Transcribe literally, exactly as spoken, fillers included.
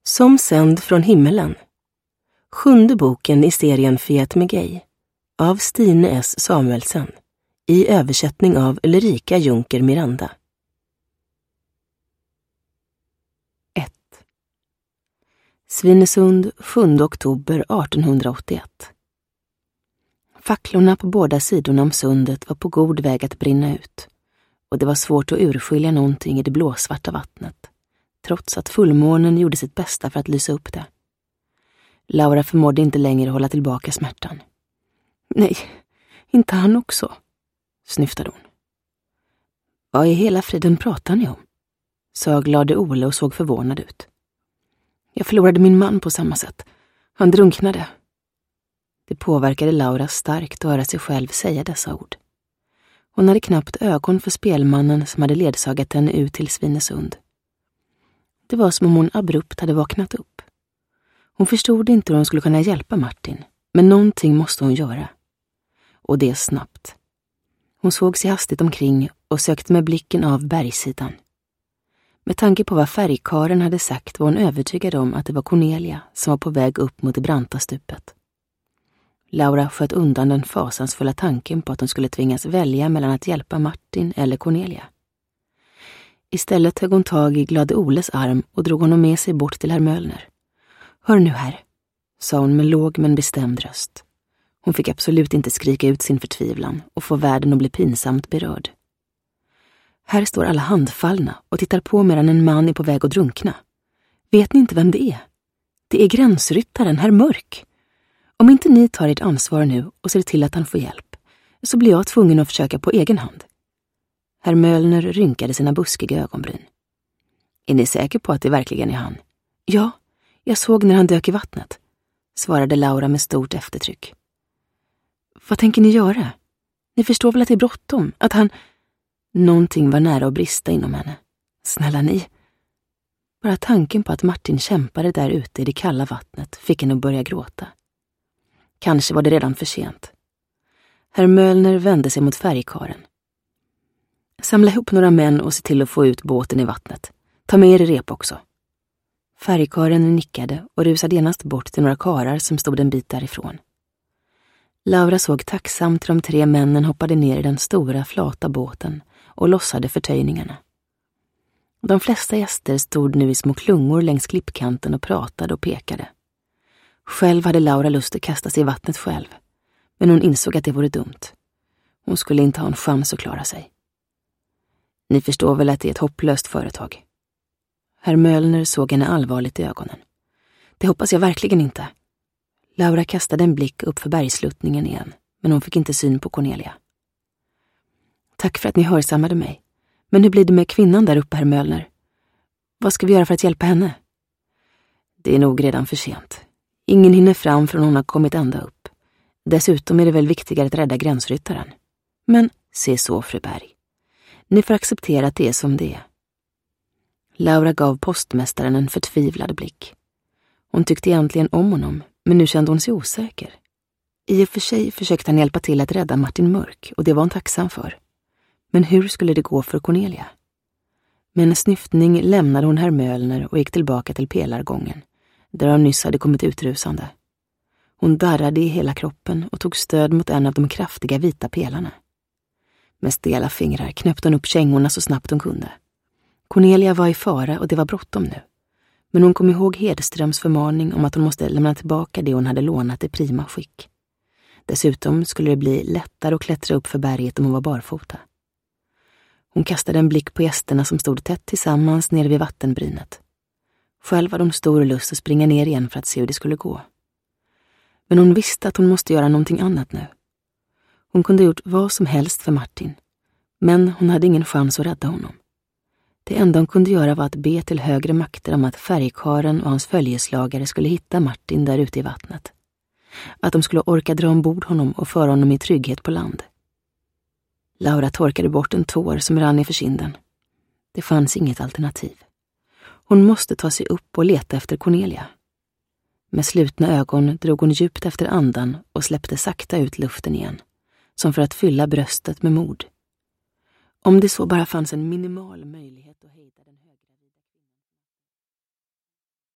Som sänd från himmelen. Sjunde boken i serien Fiat Megay av Stine S. Samuelsen i översättning av Ulrika Junker Miranda. ett. Svinesund, sjunde oktober artonhundraåttioett. Facklorna på båda sidorna om sundet var på god väg att brinna ut, och det var svårt att urskilja någonting i det blåsvarta vattnet, trots att fullmånen gjorde sitt bästa för att lysa upp det. Laura förmådde inte längre hålla tillbaka smärtan. Nej, inte han också, snyftade hon. Vad i hela friden pratar ni om? Sa glade Ole och såg förvånad ut. Jag förlorade min man på samma sätt. Han drunknade. Det påverkade Laura starkt att höra sig själv säga dessa ord. Hon hade knappt ögon för spelmannen som hade ledsagat henne ut till Svinesund. Det var som om hon abrupt hade vaknat upp. Hon förstod inte hur hon skulle kunna hjälpa Martin, men någonting måste hon göra. Och det snabbt. Hon såg sig hastigt omkring och sökte med blicken av bergssidan. Med tanke på vad färgkaren hade sagt var hon övertygad om att det var Cornelia som var på väg upp mot det branta stupet. Laura sköt undan den fasansfulla tanken på att hon skulle tvingas välja mellan att hjälpa Martin eller Cornelia. Istället högg hon tag i glade Oles arm och drog honom med sig bort till herr Mölner. Hör nu här, sa hon med låg men bestämd röst. Hon fick absolut inte skrika ut sin förtvivlan och få världen att bli pinsamt berörd. Här står alla handfallna och tittar på medan en man är på väg att drunkna. Vet ni inte vem det är? Det är gränsryttaren, herr Mörk. Om inte ni tar ert ansvar nu och ser till att han får hjälp, så blir jag tvungen att försöka på egen hand. Herr Mölner rynkade sina buskiga ögonbryn. Är ni säker på att det verkligen är han? Ja, jag såg när han dök i vattnet, svarade Laura med stort eftertryck. Vad tänker ni göra? Ni förstår väl att det är bråttom, att han... Någonting var nära att brista inom henne. Snälla ni. Bara tanken på att Martin kämpade där ute i det kalla vattnet fick henne att börja gråta. Kanske var det redan för sent. Herr Mölner vände sig mot färgkaren. Samla ihop några män och se till att få ut båten i vattnet. Ta med er i rep också. Färgkaren nickade och rusade genast bort till några karar som stod en bit därifrån. Laura såg tacksamt hur de tre männen hoppade ner i den stora flata båten och lossade förtöjningarna. De flesta gäster stod nu i små klungor längs klippkanten och pratade och pekade. Själv hade Laura lust att kasta sig i vattnet själv, men hon insåg att det vore dumt. Hon skulle inte ha en chans att klara sig. Ni förstår väl att det är ett hopplöst företag? Herr Mölner såg henne allvarligt i ögonen. Det hoppas jag verkligen inte. Laura kastade en blick upp för bergsluttningen igen, men hon fick inte syn på Cornelia. Tack för att ni hörsammade mig. Men hur blir det med kvinnan där uppe, herr Mölner? Vad ska vi göra för att hjälpa henne? Det är nog redan för sent. Ingen hinner fram förrän hon har kommit ända upp. Dessutom är det väl viktigare att rädda gränsryttaren. Men se så, fru Berg. Ni får acceptera att det är som det är. Laura gav postmästaren en förtvivlad blick. Hon tyckte egentligen om honom, men nu kände hon sig osäker. I och för sig försökte han hjälpa till att rädda Martin Mörk, och det var hon tacksam för. Men hur skulle det gå för Cornelia? Med en snyftning lämnade hon herr Mölner och gick tillbaka till pelargången, där hon nyss hade kommit utrusande. Hon darrade i hela kroppen och tog stöd mot en av de kraftiga vita pelarna. Med stela fingrar knöpte hon upp kängorna så snabbt hon kunde. Cornelia var i fara och det var bråttom nu. Men hon kom ihåg Hedströms förmaning om att hon måste lämna tillbaka det hon hade lånat i prima skick. Dessutom skulle det bli lättare att klättra upp för berget om hon var barfota. Hon kastade en blick på gästerna som stod tätt tillsammans nere vid vattenbrynet. Själv hade hon stor lust att springa ner igen för att se hur det skulle gå. Men hon visste att hon måste göra någonting annat nu. Hon kunde gjort vad som helst för Martin, men hon hade ingen chans att rädda honom. Det enda hon kunde göra var att be till högre makter om att färgkaren och hans följeslagare skulle hitta Martin där ute i vattnet. Att de skulle orka dra ombord honom och föra honom i trygghet på land. Laura torkade bort en tår som rann i för kinden. Det fanns inget alternativ. Hon måste ta sig upp och leta efter Cornelia. Med slutna ögon drog hon djupt efter andan och släppte sakta ut luften igen, som för att fylla bröstet med mod. Om det så bara fanns en minimal möjlighet att hejda den högra...